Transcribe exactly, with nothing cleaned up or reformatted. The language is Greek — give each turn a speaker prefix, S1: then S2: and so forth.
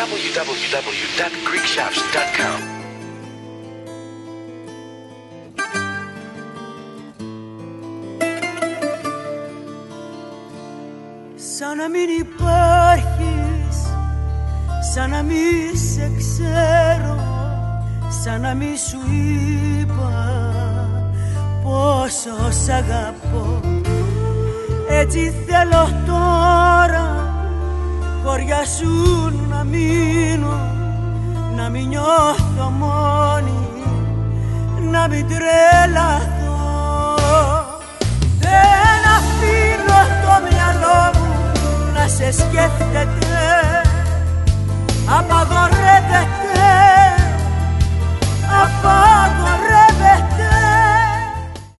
S1: double-u double-u double-u dot greek shops dot com.
S2: Σαν να μην υπάρχεις, σαν να μη σε ξέρω, σαν να μη σου είπα πόσο σ' αγαπώ. Έτσι θέλω τώρα χωριά σου να μείνω, να μην νιώθω μόνη, να μην τρελαθώ. Δεν αφήνω το μυαλό μου να σε σκέφτεται, απαγορεύεται